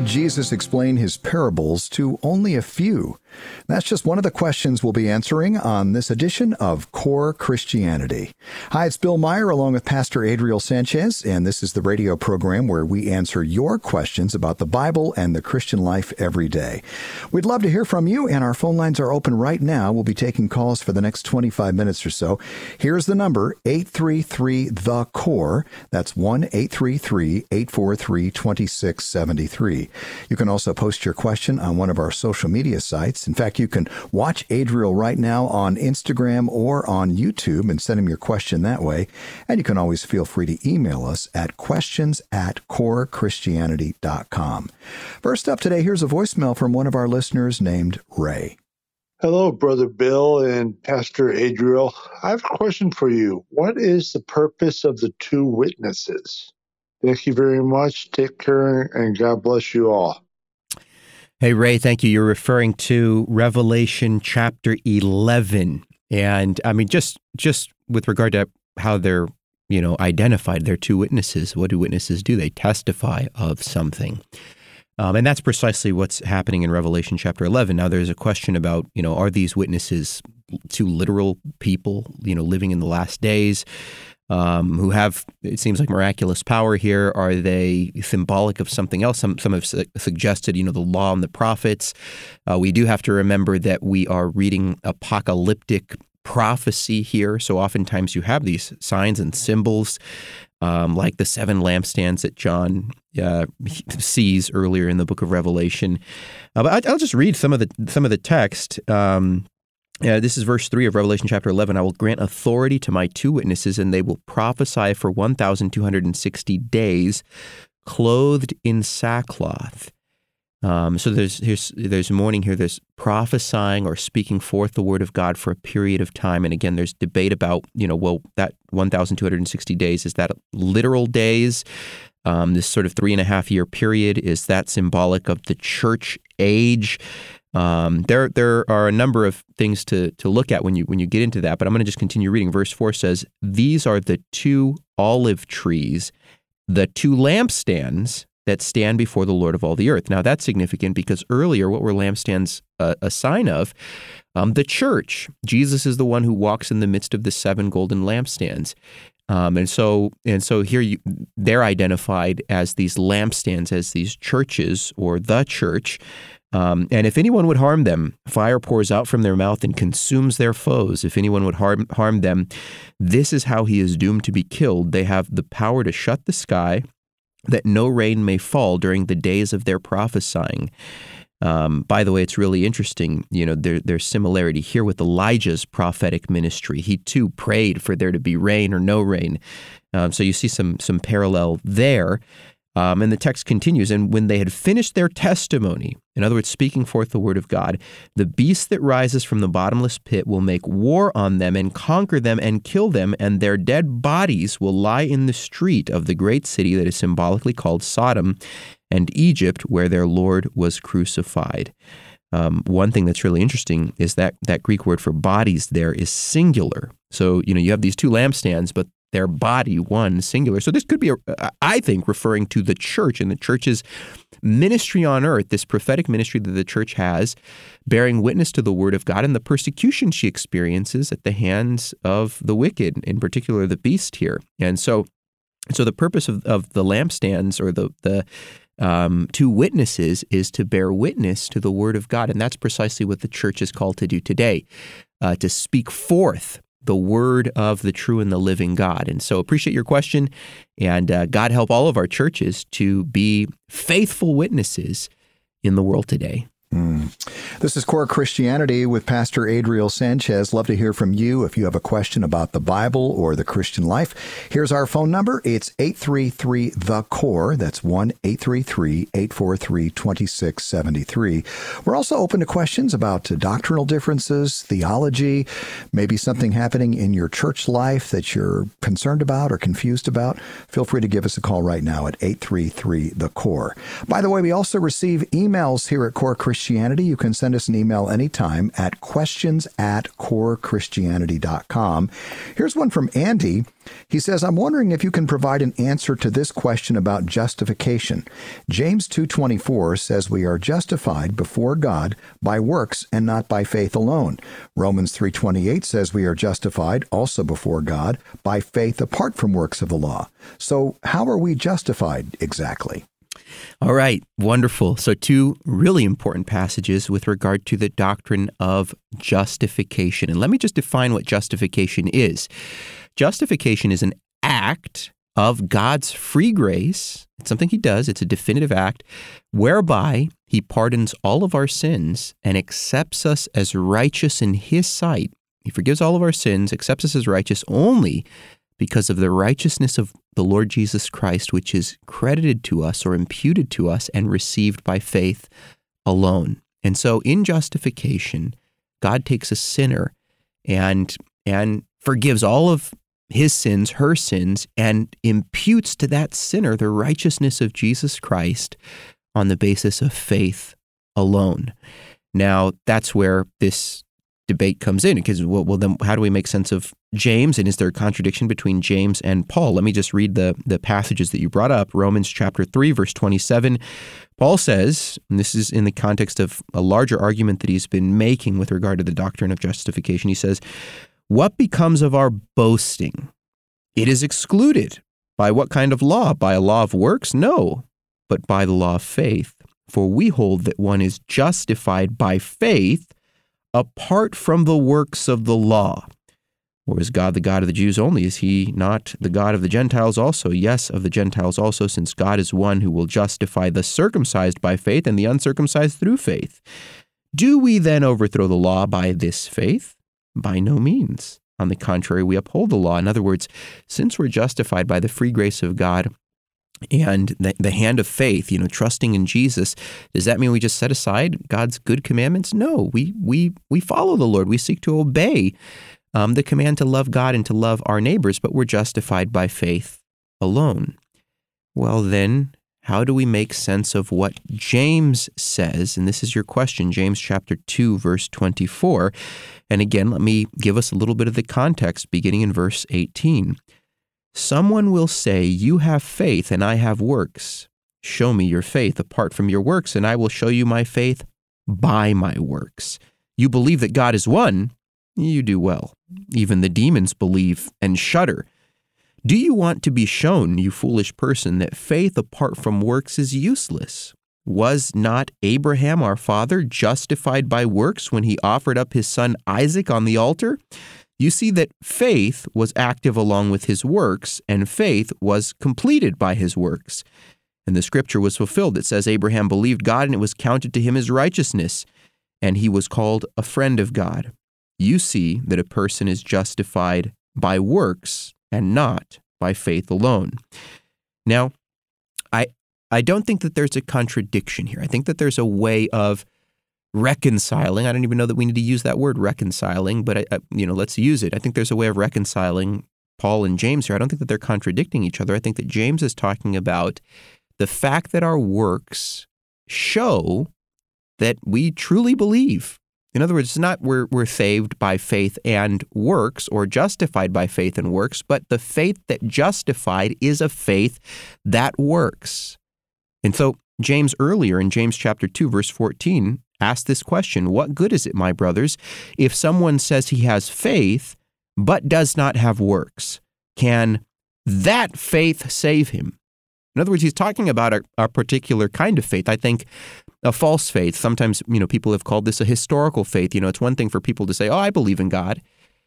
did Jesus explain his parables to only a few? That's just one of the questions we'll be answering on this edition of Core Christianity. Hi, it's Bill Meyer along with Pastor Adriel Sanchez, and this is the radio program where we answer your questions about the Bible and the Christian life every day. We'd love to hear from you, and our phone lines are open right now. We'll be taking calls for the next 25 minutes or so. Here's the number, 833-THE-CORE. That's 1-833-843-2673. You can also post your question on one of our social media sites. In fact, you can watch Adriel right now on Instagram or on YouTube and send him your question that way. And you can always feel free to email us at questions@corechristianity.com. First up today, here's a voicemail from one of our listeners named Ray. Hello, Brother Bill and Pastor Adriel. I have a question for you. What is the purpose of the two witnesses? Thank you very much. Take care, and God bless you all. Hey, Ray, thank you. You're referring to Revelation chapter 11. And I mean, just with regard to how they're, identified, they're two witnesses. What do witnesses do? They testify of something. And that's precisely what's happening in Revelation chapter 11. Now, there's a question about, are these witnesses two literal people, living in the last days? Who have, it seems like, miraculous power here? Are they symbolic of something else? Some have suggested, the law and the prophets. We do have to remember that we are reading apocalyptic prophecy here. So oftentimes you have these signs and symbols, like the seven lampstands that John sees earlier in the book of Revelation. But I'll just read some of the text. This is verse 3 of Revelation chapter 11. I will grant authority to my two witnesses, and they will prophesy for 1,260 days, clothed in sackcloth. So there's mourning here. There's prophesying or speaking forth the word of God for a period of time. And again, there's debate about, that 1,260 days, is that literal days? This sort of 3.5-year period, is that symbolic of the church age? There are a number of things to look at when you get into that, but I'm going to just continue reading. Verse 4 says, "These are the two olive trees, the two lampstands that stand before the Lord of all the earth." Now, that's significant because earlier, what were lampstands a sign of? The church. Jesus is the one who walks in the midst of the seven golden lampstands. And so here they're identified as these lampstands, as these churches or the church. And if anyone would harm them, fire pours out from their mouth and consumes their foes. If anyone would harm them, this is how he is doomed to be killed. They have the power to shut the sky, that no rain may fall during the days of their prophesying. By the way, it's really interesting, there's similarity here with Elijah's prophetic ministry. He too prayed for there to be rain or no rain. So you see some parallel there. And the text continues, "And when they had finished their testimony," in other words, speaking forth the word of God, "the beast that rises from the bottomless pit will make war on them and conquer them and kill them, and their dead bodies will lie in the street of the great city that is symbolically called Sodom and Egypt, where their Lord was crucified." One thing that's really interesting is that Greek word for bodies there is singular. So, you have these two lampstands, but their body, one, singular. So this could be, I think, referring to the church and the church's ministry on earth, this prophetic ministry that the church has, bearing witness to the word of God and the persecution she experiences at the hands of the wicked, in particular the beast here. And so the purpose of the lampstands or the two witnesses is to bear witness to the word of God. And that's precisely what the church is called to do today, to speak forth the word of the true and the living God. And so appreciate your question, and God help all of our churches to be faithful witnesses in the world today. This is Core Christianity with Pastor Adriel Sanchez. Love to hear from you if you have a question about the Bible or the Christian life. Here's our phone number. It's 833-THE-CORE. That's 1-833-843-2673. We're also open to questions about doctrinal differences, theology, maybe something happening in your church life that you're concerned about or confused about. Feel free to give us a call right now at 833-THE-CORE. By the way, we also receive emails here at Core Christianity Christianity, you can send us an email anytime at questions@corechristianity.com. Here's one from Andy. He says, I'm wondering if you can provide an answer to this question about justification. James 2:24 says we are justified before God by works and not by faith alone. Romans 3:28 says we are justified also before God by faith apart from works of the law. So how are we justified exactly? All right, wonderful. So two really important passages with regard to the doctrine of justification. And let me just define what justification is. Justification is an act of God's free grace. It's something he does. It's a definitive act whereby he pardons all of our sins and accepts us as righteous in his sight. He forgives all of our sins, accepts us as righteous only because of the righteousness of the Lord Jesus Christ, which is credited to us or imputed to us and received by faith alone. And so in justification, God takes a sinner and forgives all of his sins, her sins, and imputes to that sinner the righteousness of Jesus Christ on the basis of faith alone. Now, that's where this debate comes in, because, well, then how do we make sense of James, and is there a contradiction between James and Paul? Let me just read the passages that you brought up. Romans chapter 3, verse 27, Paul says, and this is in the context of a larger argument that he's been making with regard to the doctrine of justification. He says, what becomes of our boasting? It is excluded. By what kind of law? By a law of works? No, but by the law of faith. For we hold that one is justified by faith apart from the works of the law. Or is God the God of the Jews only? Is he not the God of the Gentiles also? Yes, of the Gentiles also, since God is one who will justify the circumcised by faith and the uncircumcised through faith. Do we then overthrow the law by this faith? By no means. On the contrary, we uphold the law. In other words, since we're justified by the free grace of God and the hand of faith, trusting in Jesus, does that mean we just set aside God's good commandments? No, we follow the Lord. We seek to obey the command to love God and to love our neighbors, but we're justified by faith alone. Well, then, how do we make sense of what James says? And this is your question, James chapter 2, verse 24. And again, let me give us a little bit of the context beginning in verse 18. Someone will say, you have faith and I have works. Show me your faith apart from your works, and I will show you my faith by my works. You believe that God is one? You do well. Even the demons believe and shudder. Do you want to be shown, you foolish person, that faith apart from works is useless? Was not Abraham our father justified by works when he offered up his son Isaac on the altar? You see that faith was active along with his works, and faith was completed by his works. And the scripture was fulfilled. It says, Abraham believed God, and it was counted to him as righteousness, and he was called a friend of God. You see that a person is justified by works and not by faith alone. Now, I don't think that there's a contradiction here. I think that there's a way of reconciling. I don't even know that we need to use that word reconciling, but let's use it. I think there's a way of reconciling Paul and James here. I don't think that they're contradicting each other. I think that James is talking about the fact that our works show that we truly believe. In other words, it's not we're saved by faith and works or justified by faith and works, but the faith that justified is a faith that works. And so James earlier in James chapter 2, verse 14, asked this question, what good is it, my brothers, if someone says he has faith but does not have works? Can that faith save him? In other words, he's talking about a particular kind of faith. I think a false faith. Sometimes, people have called this a historical faith. It's one thing for people to say, oh, I believe in God.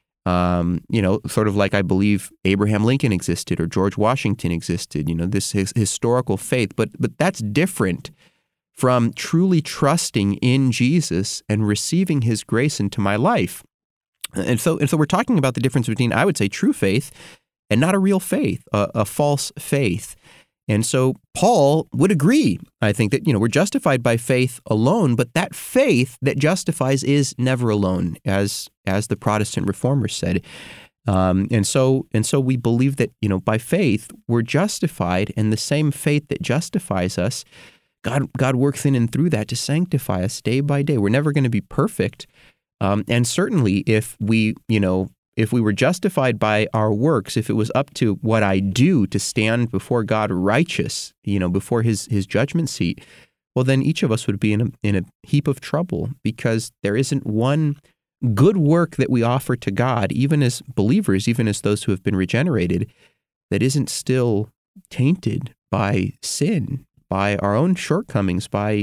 Sort of like I believe Abraham Lincoln existed or George Washington existed, this historical faith. But that's different from truly trusting in Jesus and receiving his grace into my life. And so we're talking about the difference between, I would say, true faith and not a real faith, a false faith. And so Paul would agree, I think, that, we're justified by faith alone, but that faith that justifies is never alone, as the Protestant reformers said. And so we believe that, by faith, we're justified, and the same faith that justifies us God works in and through that to sanctify us day by day. We're never going to be perfect. And certainly if we were justified by our works, if it was up to what I do to stand before God righteous, before his judgment seat, well, then each of us would be in a heap of trouble, because there isn't one good work that we offer to God, even as believers, even as those who have been regenerated, that isn't still tainted by sin, by our own shortcomings, by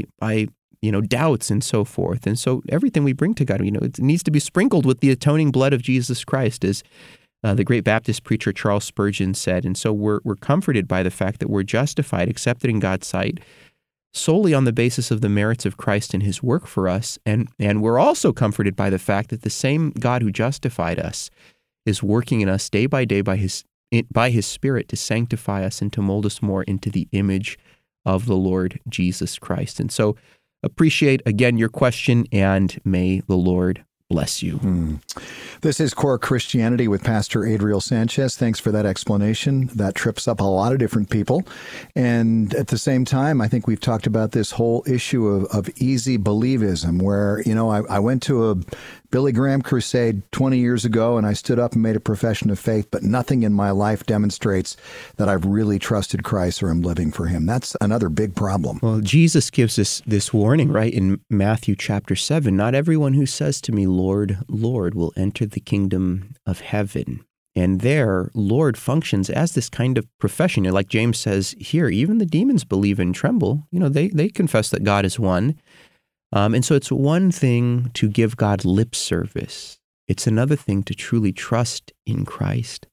doubts and so forth. And so everything we bring to God, it needs to be sprinkled with the atoning blood of Jesus Christ, as the great Baptist preacher Charles Spurgeon said. And so we're comforted by the fact that we're justified, accepted in God's sight, solely on the basis of the merits of Christ and his work for us. And we're also comforted by the fact that the same God who justified us is working in us day by day by his Spirit to sanctify us and to mold us more into the image of the Lord Jesus Christ. And so appreciate, again, your question, and may the Lord bless you. This is Core Christianity with Pastor Adriel Sanchez. Thanks for that explanation. That trips up a lot of different people. And at the same time, I think we've talked about this whole issue of easy believism, where, I went to a Billy Graham crusade 20 years ago, and I stood up and made a profession of faith, but nothing in my life demonstrates that I've really trusted Christ or am living for him. That's another big problem. Well, Jesus gives us this warning, right, in Matthew chapter 7. Not everyone who says to me, Lord, Lord, will enter the kingdom of heaven. And there, Lord functions as this kind of profession. Like James says here, even the demons believe and tremble. They confess that God is one. And so it's one thing to give God lip service. It's another thing to truly trust in Christ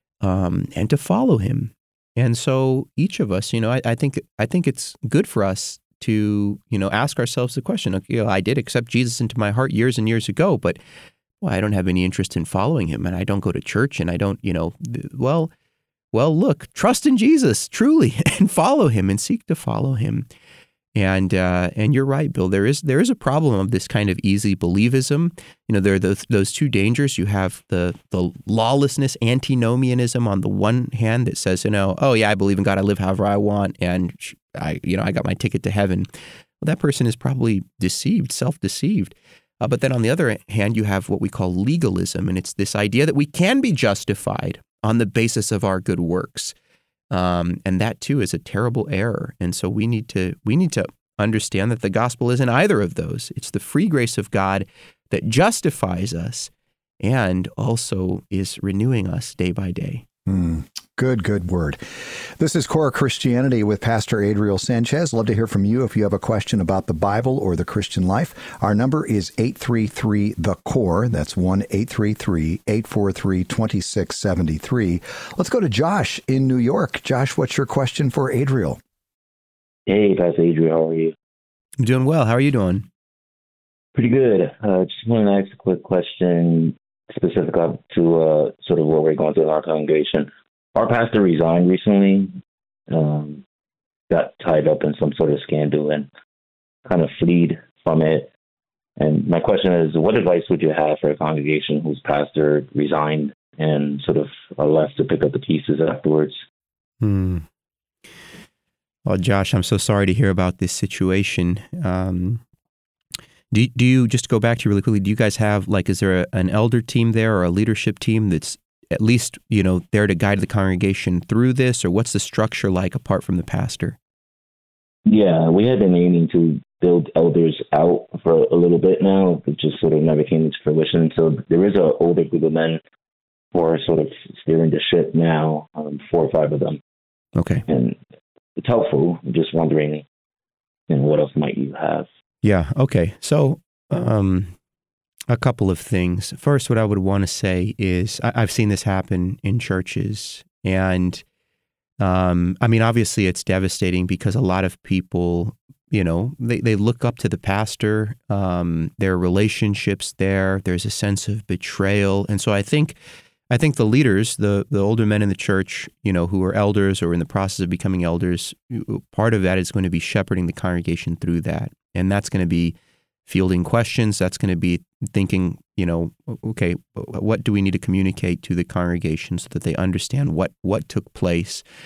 and to follow him. And so each of us, I think it's good for us to, ask ourselves the question, okay, I did accept Jesus into my heart years and years ago, but I don't have any interest in following him, and I don't go to church, and I don't, well, look, trust in Jesus truly and follow him and seek to follow him. And you're right, Bill. There is a problem of this kind of easy believism. There are those two dangers. You have the lawlessness, antinomianism on the one hand that says, oh yeah, I believe in God, I live however I want, and I got my ticket to heaven. Well, that person is probably deceived, self-deceived. But then on the other hand, you have what we call legalism, and it's this idea that we can be justified on the basis of our good works. And that too is a terrible error. And so we need to understand that the gospel isn't either of those. It's the free grace of God that justifies us and also is renewing us day by day. Good word. This is Core Christianity with Pastor Adriel Sanchez. Love to hear from you if you have a question about the Bible or the Christian life. Our number is 833-THE-CORE. That's 1-833-843-2673. Let's go to Josh in New York. Josh, what's your question for Adriel? Hey, Pastor Adriel, how are you? I'm doing well. How are you doing? Pretty good. Just wanted to ask a quick question specific to sort of what we're going through in our congregation. Our pastor resigned recently, got tied up in some sort of scandal and kind of fled from it. And my question is, what advice would you have for a congregation whose pastor resigned and sort of are left to pick up the pieces afterwards? Well, Josh, I'm so sorry to hear about this situation. Do you, just to go back to you really quickly, do you guys have, is there an elder team there or a leadership team that's at least, there to guide the congregation through this, or what's the structure like apart from the pastor? Yeah, we had been aiming to build elders out for a little bit now, but just sort of never came into fruition. So there is an older group of men who are sort of steering the ship now, 4 or 5 of them. Okay. And it's helpful. I'm just wondering, what else might you have? Yeah, okay. So, a couple of things. First, what I would want to say is I've seen this happen in churches, and obviously it's devastating because a lot of people, they look up to the pastor, there are relationships there's a sense of betrayal. And so I think the leaders, the older men in the church, who are elders or in the process of becoming elders, part of that is going to be shepherding the congregation through that. And that's going to be fielding questions. That's going to be thinking, okay, what do we need to communicate to the congregation so that they understand what took place?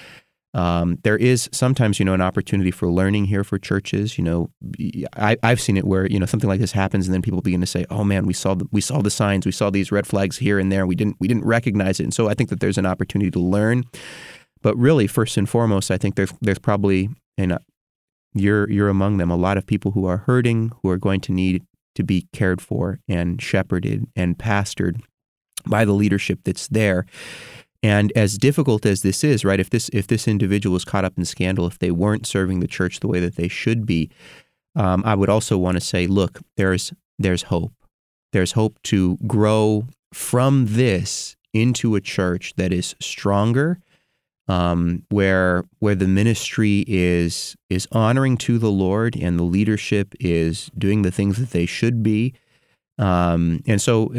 There is sometimes, an opportunity for learning here for churches. I've seen it where, something like this happens and then people begin to say, oh man, we saw the signs, we saw these red flags here and there, we didn't recognize it. And so I think that there's an opportunity to learn. But really, first and foremost, I think there's probably, and you're among them, a lot of people who are hurting, who are going to need to be cared for and shepherded and pastored by the leadership that's there. And as difficult as this is, right, if this individual was caught up in scandal, if they weren't serving the church the way that they should be, I would also want to say, look, there's hope. There's hope to grow from this into a church that is stronger, where the ministry is honoring to the Lord and the leadership is doing the things that they should be, and so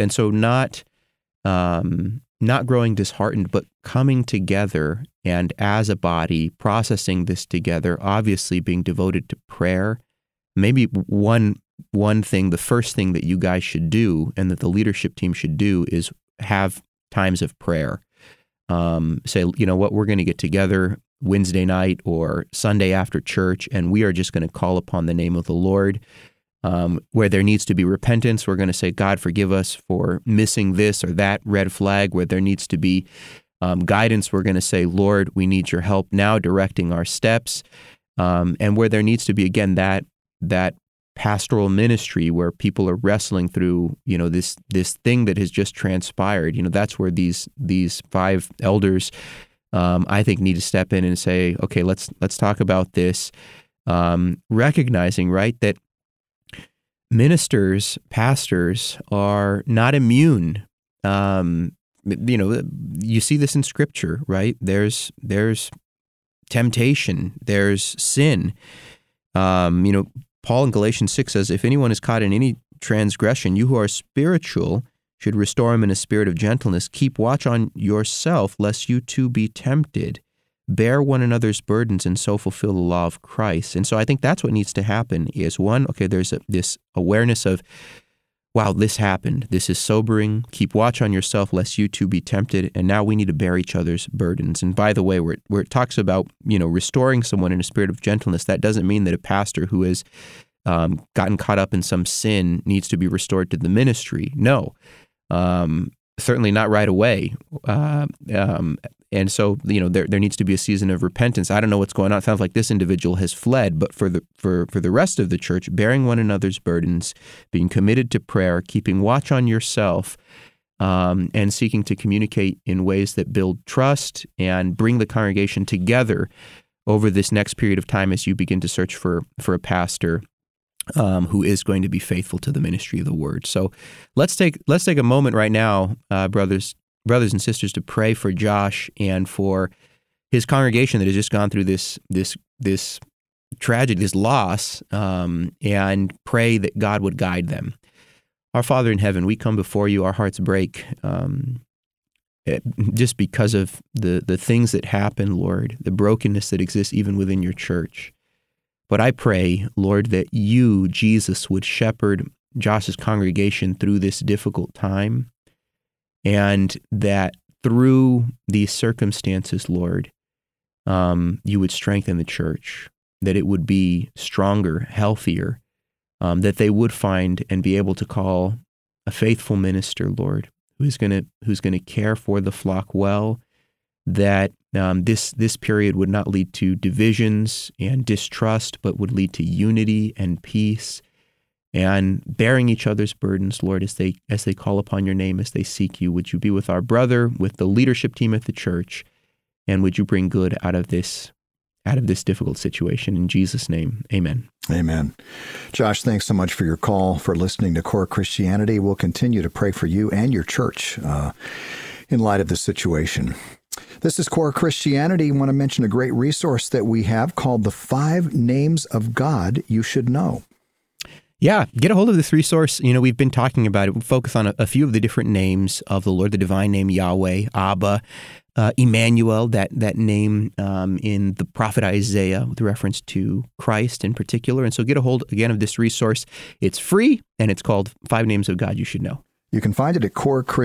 not growing disheartened, but coming together and as a body processing this together. Obviously, being devoted to prayer. Maybe one thing, the first thing that you guys should do and that the leadership team should do is have times of prayer. Say, you know what, we're going to get together Wednesday night or Sunday after church, and we are just going to call upon the name of the Lord. Where there needs to be repentance, we're going to say, God, forgive us for missing this or that red flag. Where there needs to be guidance, we're going to say, Lord, we need your help now directing our steps. And where there needs to be, again, that pastoral ministry where people are wrestling through, this thing that has just transpired. That's where these 5 elders, I think, need to step in and say, okay, let's talk about this, recognizing, right, that ministers, pastors are not immune. You see this in Scripture, right? There's temptation, there's sin. Paul in Galatians 6 says, if anyone is caught in any transgression, you who are spiritual should restore him in a spirit of gentleness. Keep watch on yourself, lest you too be tempted. Bear one another's burdens and so fulfill the law of Christ. And so I think that's what needs to happen is, one, okay, there's this awareness of, wow, this happened. This is sobering. Keep watch on yourself, lest you too be tempted. And now we need to bear each other's burdens. And by the way, where it talks about, restoring someone in a spirit of gentleness, that doesn't mean that a pastor who has gotten caught up in some sin needs to be restored to the ministry. No, certainly not right away. And so, there needs to be a season of repentance. I don't know what's going on. It sounds like this individual has fled, but for the rest of the church, bearing one another's burdens, being committed to prayer, keeping watch on yourself, and seeking to communicate in ways that build trust and bring the congregation together over this next period of time as you begin to search for a pastor who is going to be faithful to the ministry of the word. So let's take a moment right now, brothers and sisters, to pray for Josh and for his congregation that has just gone through this tragedy, this loss, and pray that God would guide them. Our Father in heaven, we come before you, our hearts break just because of the things that happen, Lord, the brokenness that exists even within your church. But I pray, Lord, that you, Jesus, would shepherd Josh's congregation through this difficult time, and that through these circumstances, Lord, you would strengthen the church, that it would be stronger, healthier, that they would find and be able to call a faithful minister, Lord, who's going to care for the flock well, that this period would not lead to divisions and distrust, but would lead to unity and peace, and bearing each other's burdens, Lord, as they call upon your name, as they seek you. Would you be with our brother, with the leadership team at the church, and would you bring good out of this difficult situation? In Jesus' name, amen. Amen. Josh, thanks so much for your call, for listening to Core Christianity. We'll continue to pray for you and your church in light of the situation. This is Core Christianity. I want to mention a great resource that we have called The 5 Names of God You Should Know. Yeah, get a hold of this resource. We've been talking about it. We'll focus on a few of the different names of the Lord, the divine name Yahweh, Abba, Emmanuel, that name in the prophet Isaiah with reference to Christ in particular. And so get a hold, again, of this resource. It's free, and it's called 5 Names of God You Should Know. You can find it at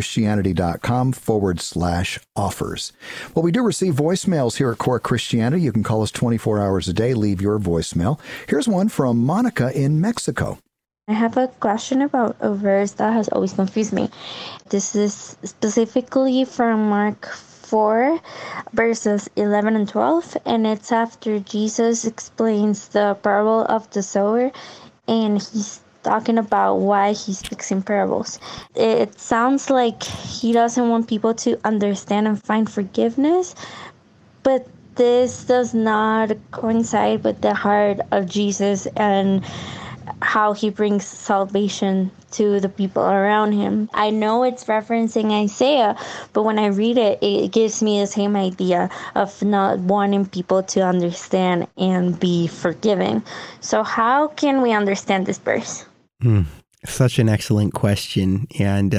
corechristianity.com/offers. Well, we do receive voicemails here at Core Christianity. You can call us 24 hours a day, leave your voicemail. Here's one from Monica in Mexico. I have a question about a verse that has always confused me. This is specifically from Mark 4, verses 11 and 12, and it's after Jesus explains the parable of the sower, and he's talking about why he speaks in parables. It sounds like he doesn't want people to understand and find forgiveness, but this does not coincide with the heart of Jesus and how he brings salvation to the people around him. I know it's referencing Isaiah, but when I read it, it gives me the same idea of not wanting people to understand and be forgiving. So how can we understand this verse? Such an excellent question. And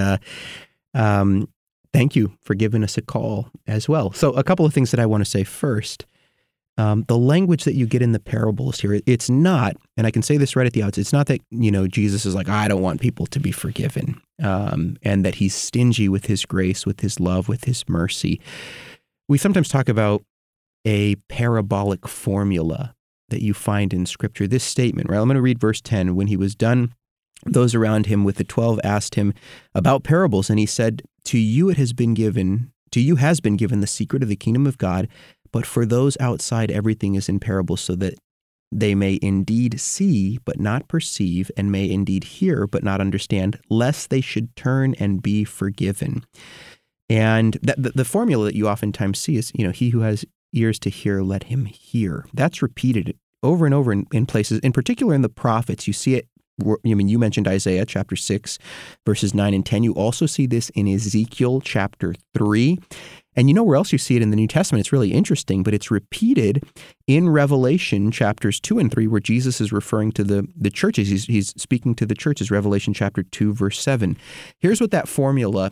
thank you for giving us a call as well. So a couple of things that I want to say first. The language that you get in the parables here, it's not, and I can say this right at the outset, it's not that, Jesus is like, I don't want people to be forgiven, and that he's stingy with his grace, with his love, with his mercy. We sometimes talk about a parabolic formula that you find in Scripture. This statement, right? I'm going to read verse 10. When he was done, those around him with the 12 asked him about parables, and he said, To you has been given the secret of the kingdom of God, but for those outside, everything is in parables, so that they may indeed see, but not perceive, and may indeed hear, but not understand, lest they should turn and be forgiven. And the formula that you oftentimes see is, he who has ears to hear, let him hear. That's repeated over and over in places, in particular in the prophets. You see it. You mentioned Isaiah chapter 6, verses 9 and 10. You also see this in Ezekiel chapter 3. And you know where else you see it in the New Testament? It's really interesting, but it's repeated in Revelation chapters 2 and 3, where Jesus is referring to the churches. He's speaking to the churches, Revelation chapter 2, verse 7. Here's what that formula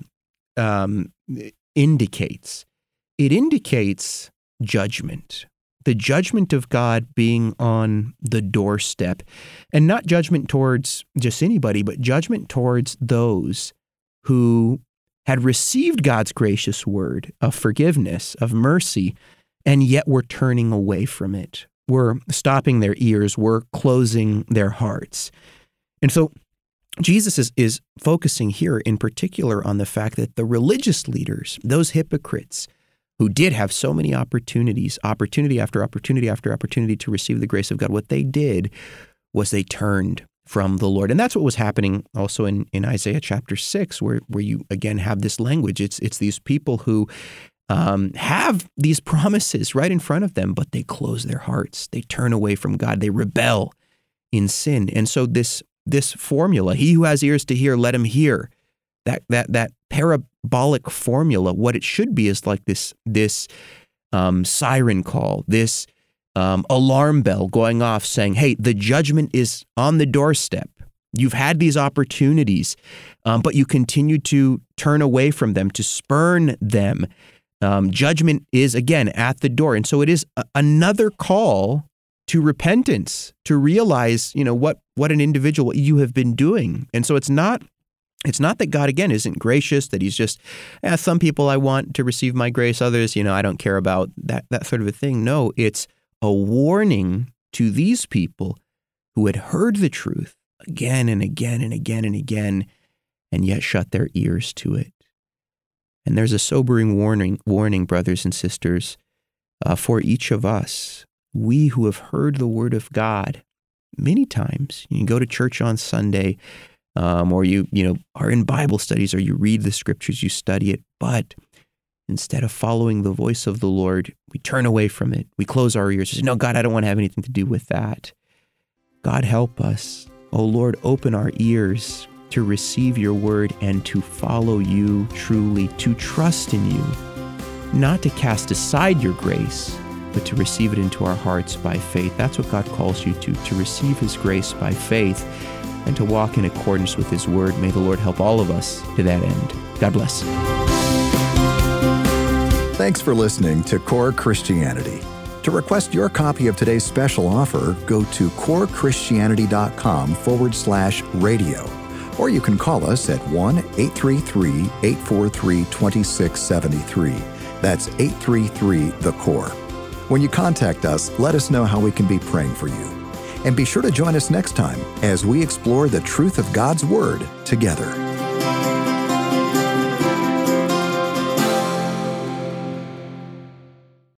indicates. It indicates judgment. The judgment of God being on the doorstep, and not judgment towards just anybody, but judgment towards those who had received God's gracious word of forgiveness, of mercy, and yet were turning away from it. Were stopping their ears, were closing their hearts. And so Jesus is focusing here in particular on the fact that the religious leaders, those hypocrites, who did have so many opportunities, opportunity after opportunity after opportunity to receive the grace of God, what they did was they turned from the Lord. And that's what was happening also in Isaiah chapter 6, where you again have this language. It's these people who have these promises right in front of them, but they close their hearts. They turn away from God. They rebel in sin. And so this formula, he who has ears to hear, let him hear, that parabolic formula, what it should be is like this siren call, this alarm bell going off saying, hey, the judgment is on the doorstep. You've had these opportunities, but you continue to turn away from them, to spurn them. Judgment is, again, at the door. And so it is another call to repentance, to realize, what an individual you have been doing. And so it's not that God, again, isn't gracious, that he's just, some people I want to receive my grace, others, I don't care about that sort of a thing. No, it's a warning to these people who had heard the truth again and again and again and again, and yet shut their ears to it. And there's a sobering warning, brothers and sisters, for each of us. We who have heard the word of God many times. You can go to church on Sunday, or you are in Bible studies, or you read the scriptures, you study it, but instead of following the voice of the Lord, we turn away from it. We close our ears. We say, no, God, I don't want to have anything to do with that. God, help us. Oh, Lord, open our ears to receive your word and to follow you truly, to trust in you, not to cast aside your grace, but to receive it into our hearts by faith. That's what God calls you to receive his grace by faith and to walk in accordance with his word. May the Lord help all of us to that end. God bless. Thanks for listening to Core Christianity. To request your copy of today's special offer, go to corechristianity.com/radio. Or you can call us at 1-833-843-2673. That's 833-THE-CORE. When you contact us, let us know how we can be praying for you. And be sure to join us next time as we explore the truth of God's Word together.